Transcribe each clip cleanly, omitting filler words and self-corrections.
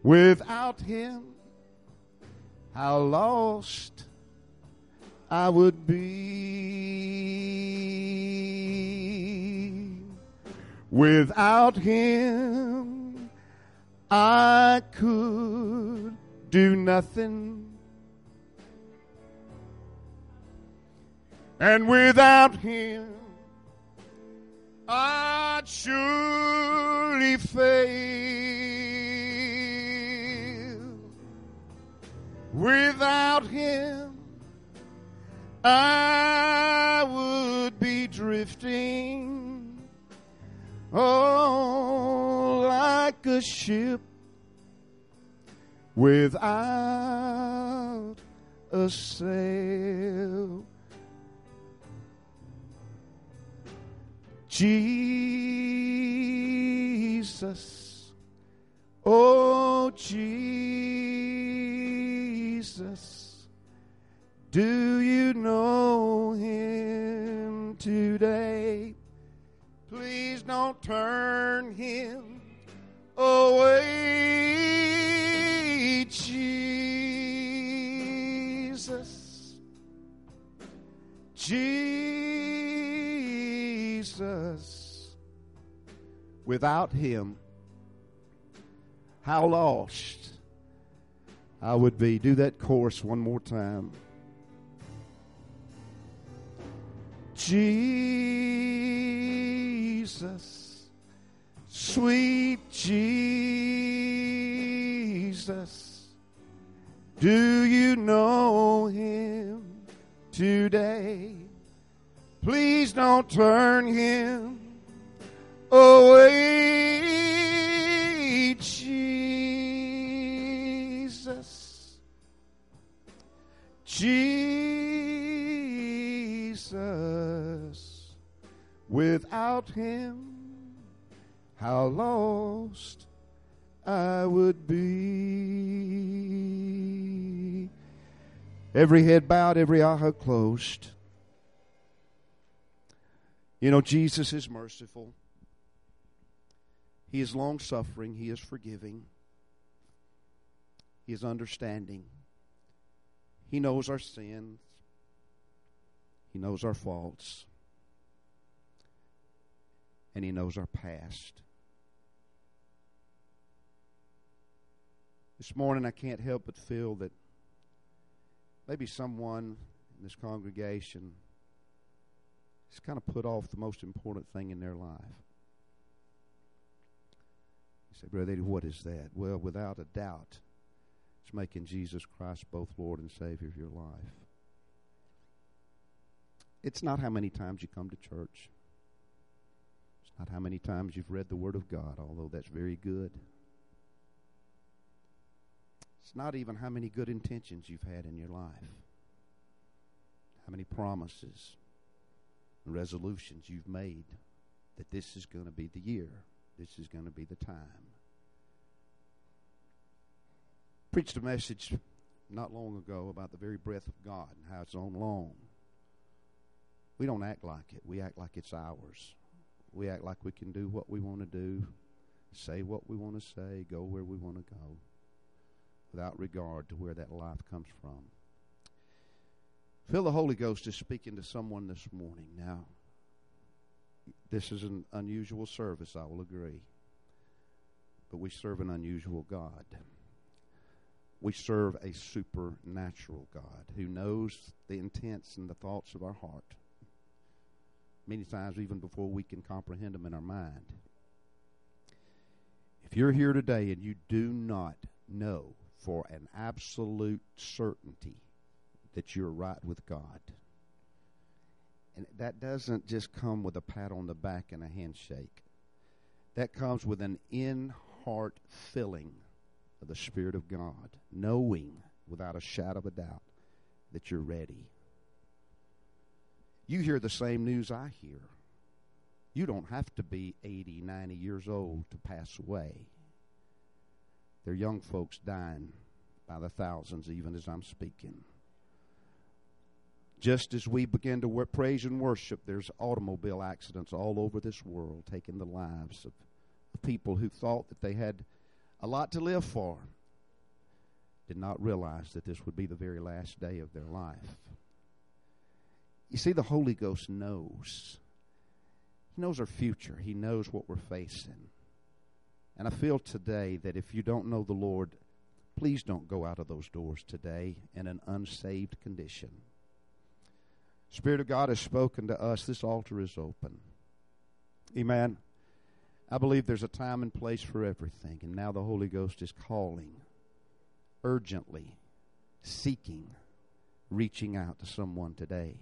Without him, how lost I would be. Without him, I could do nothing. And without him, I'd surely fail. Without him, I would be drifting, oh, like a ship without a sail. Jesus, oh Jesus, do you know him today? Please don't turn him away, Jesus, Jesus. Without him, how lost I would be. Do that chorus one more time. Jesus, sweet Jesus, do you know him today? Please don't turn him away, Jesus, Jesus. Without him, how lost I would be. Every head bowed, every eye closed. You know, Jesus is merciful. He is long-suffering. He is forgiving. He is understanding. He knows our sins. He knows our faults. And he knows our past. This morning I can't help but feel that maybe someone in this congregation has kind of put off the most important thing in their life. You say, Brother Eddie, what is that? Well, without a doubt, it's making Jesus Christ both Lord and Savior of your life. It's not how many times you come to church. It's not how many times you've read the Word of God, although that's very good. It's not even how many good intentions you've had in your life. How many promises and resolutions you've made that this is going to be the year. This is going to be the time. Preached a message not long ago about the very breath of God and how it's on loan. We don't act like it. We act like it's ours. We act like we can do what we want to do, say what we want to say, go where we want to go, without regard to where that life comes from. Feel the Holy Ghost is speaking to someone this morning. Now, this is an unusual service, I will agree. But we serve an unusual God. We serve a supernatural God who knows the intents and the thoughts of our heart. Many times even before we can comprehend them in our mind. If you're here today and you do not know for an absolute certainty that you're right with God, and that doesn't just come with a pat on the back and a handshake. That comes with an in-heart filling of the Spirit of God, knowing without a shadow of a doubt that you're ready. You hear the same news I hear. You don't have to be 80, 90 years old to pass away. There are young folks dying by the thousands even as I'm speaking. Just as we begin to praise and worship, there's automobile accidents all over this world taking the lives of people who thought that they had a lot to live for, did not realize that this would be the very last day of their life. You see, the Holy Ghost knows. He knows our future. He knows what we're facing. And I feel today that if you don't know the Lord, please don't go out of those doors today in an unsaved condition. Spirit of God has spoken to us. This altar is open. Amen. I believe there's a time and place for everything. And now the Holy Ghost is calling, urgently, seeking, reaching out to someone today.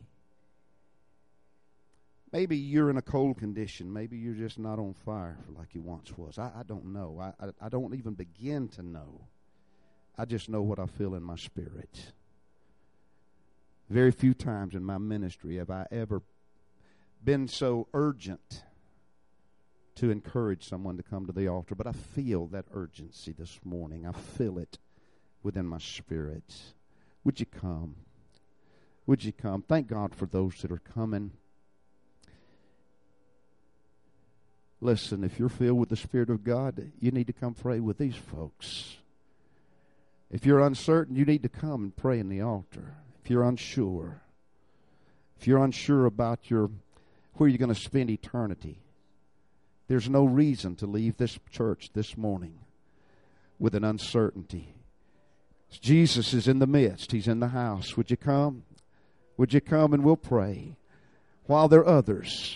Maybe you're in a cold condition. Maybe you're just not on fire like you once was. I don't know. I don't even begin to know. I just know what I feel in my spirit. Very few times in my ministry have I ever been so urgent to encourage someone to come to the altar. But I feel that urgency this morning. I feel it within my spirit. Would you come? Would you come? Thank God for those that are coming. Listen, if you're filled with the Spirit of God, you need to come pray with these folks. If you're uncertain, you need to come and pray in the altar. If you're unsure about where you're going to spend eternity, there's no reason to leave this church this morning with an uncertainty. Jesus is in the midst. He's in the house. Would you come? Would you come and we'll pray? While there are others,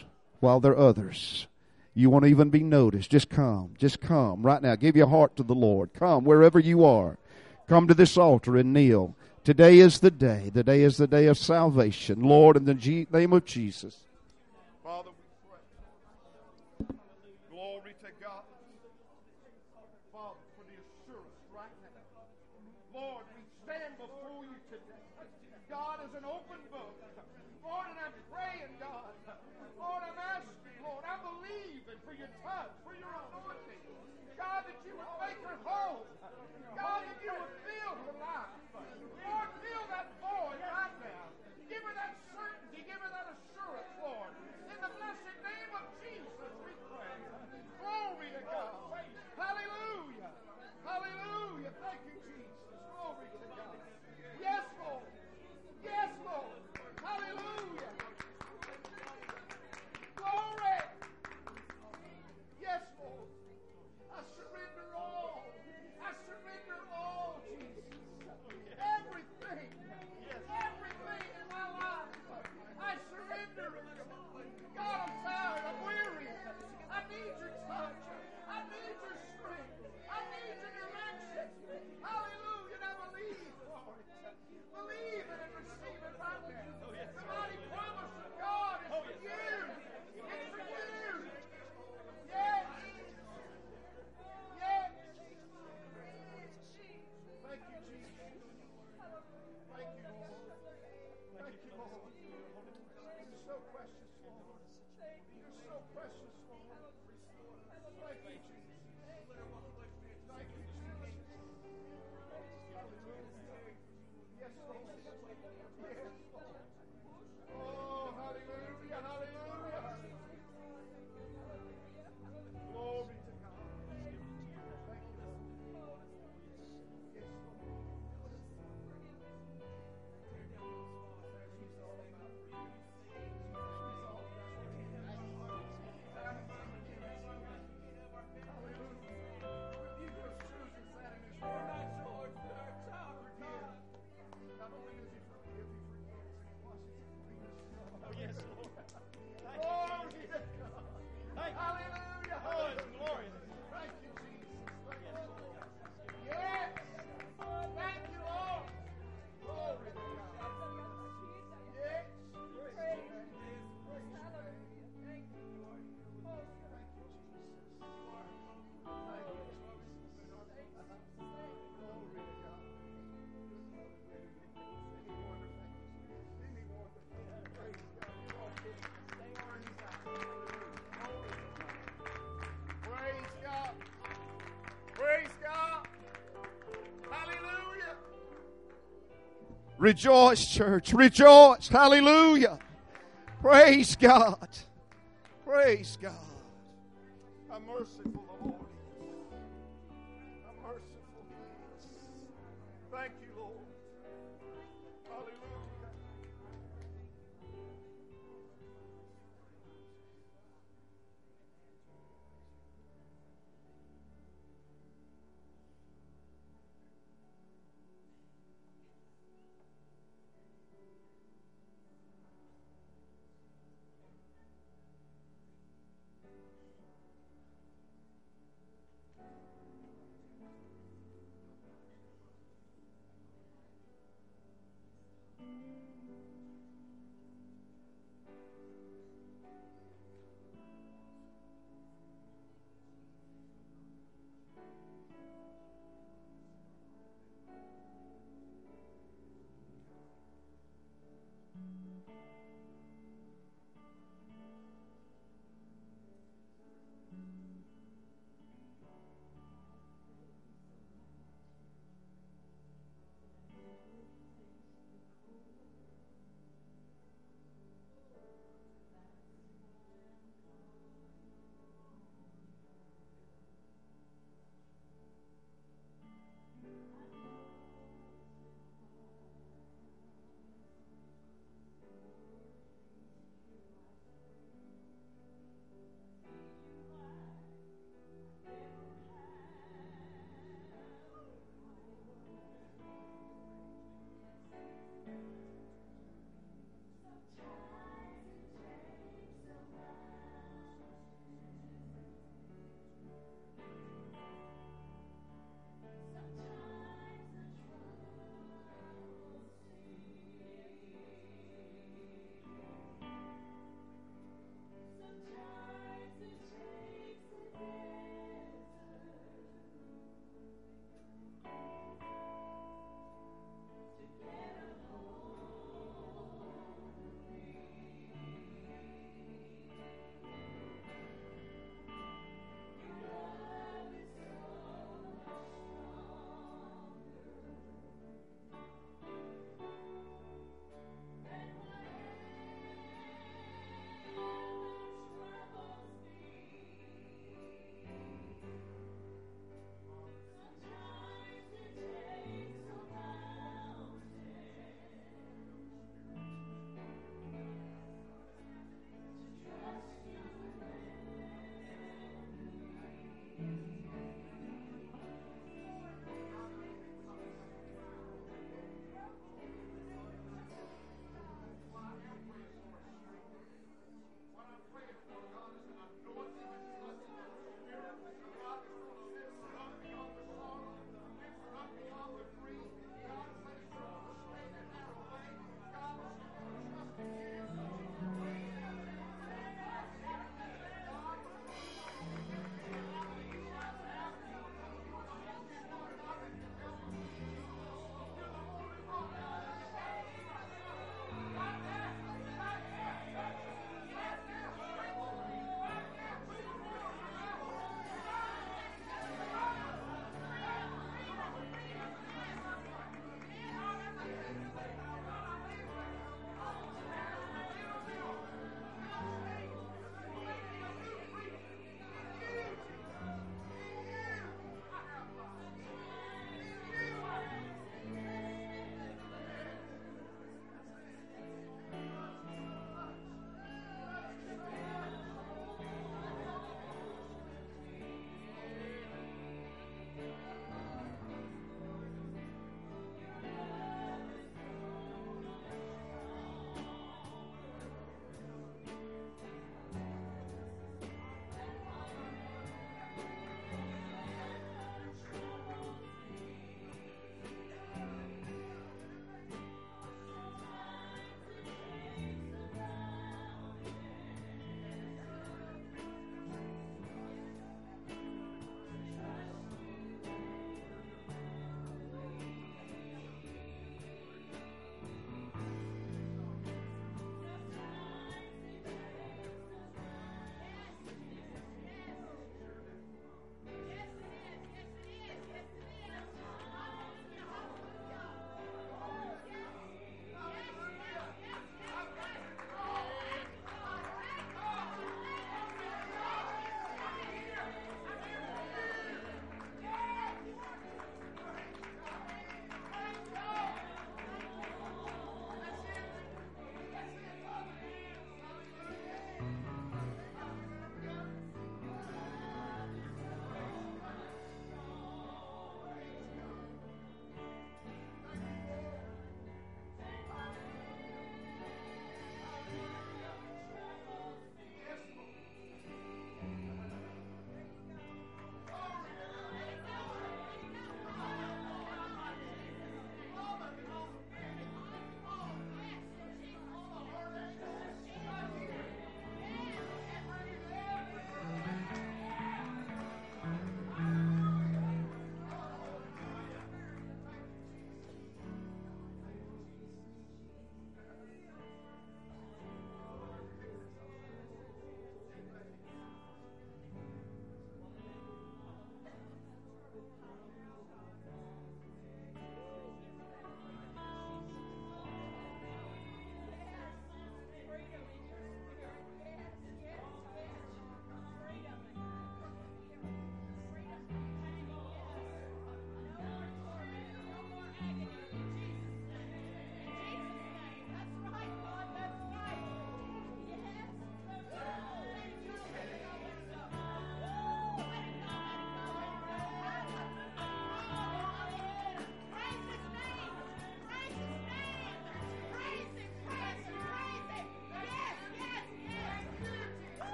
you won't even be noticed. Just come right now. Give your heart to the Lord. Come wherever you are. Come to this altar and kneel. Today is the day. The day is the day of salvation. Lord, in the name of Jesus. Father, we pray. Glory to God. Father, for the assurance right now. Lord, we stand before you today. God is an open book. Lord, and I'm praying, God. Lord, I'm asking, Lord, I'm believing for your touch, for your anointing. God, that you would make her whole. God, that you would fill her life. Lord, fill that void right now. Give her that certainty. Give her that assurance, Lord. In the blessed name of Jesus, we pray. Glory to God. Hallelujah. Hallelujah. Thank you, Jesus. Glory to God. Yes, Lord. Yes, Lord. Hallelujah. Glory. Yes, Lord. I surrender all. I surrender all, Jesus. Everything. Everything in my life. I surrender it. God, I'm tired. I'm weary. I need your touch. I need your strength. I need your direction. Hallelujah. And I believe, Lord. Believe it and receive it right now. The mighty promise of God is for you. It's for you. Yes. Yes. Thank you, Jesus. Thank you, Lord. Thank you, Lord. You're so precious, Lord. You're so precious, Lord. Thank you, Jesus. Thank you, Jesus. Yes, Lord. Yes, Lord. Oh, hallelujah, hallelujah. Glory to God. Thank you, Lord. Yes, Lord. Hallelujah. Glory. Thank you, Jesus. Yes. Thank you, Lord. Glory to God. Yes. Thank you, Jesus. Thank you, Jesus. Glory to God. Praise God. Praise God. Hallelujah. Rejoice, church. Rejoice. Hallelujah. Praise God. Praise God. How merciful the Lord is. How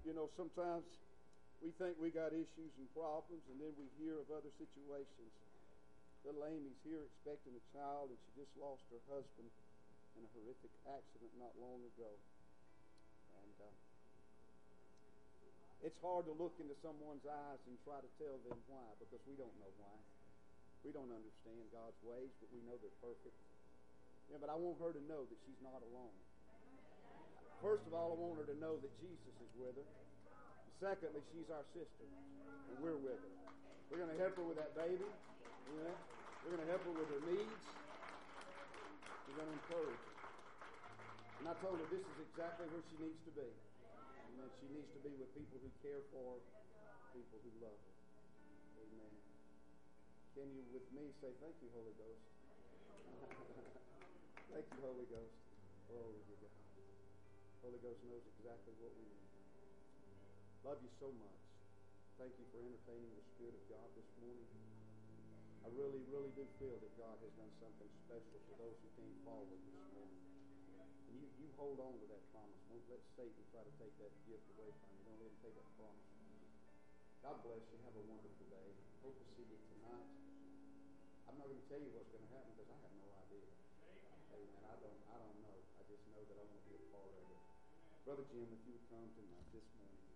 You know, sometimes we think we got issues and problems, and then we hear of other situations. Little Amy's here expecting a child, and she just lost her husband in a horrific accident not long ago. And it's hard to look into someone's eyes and try to tell them why, because we don't know why. We don't understand God's ways, but we know they're perfect. Yeah, but I want her to know that she's not alone. First of all, I want her to know that Jesus is with her. Secondly, she's our sister, and we're with her. We're going to help her with that baby. Yeah. We're going to help her with her needs. We're going to encourage her. And I told her this is exactly where she needs to be. And that she needs to be with people who care for her, people who love her. Amen. Can you, with me, say, thank you, Holy Ghost? Thank you, Holy Ghost. Glory to God. Holy Ghost knows exactly what we need. Love you so much. Thank you for entertaining the Spirit of God this morning. I really, really do feel that God has done something special for those who came forward this morning. And you hold on to that promise. Don't let Satan try to take that gift away from you. Don't let him take that promise from you. God bless you. Have a wonderful day. Hope to see you tonight. I'm not going to tell you what's going to happen because I have no idea. Amen. I don't know. I just know that I want to be a part of it. Brother Jim, if you would come tonight this morning.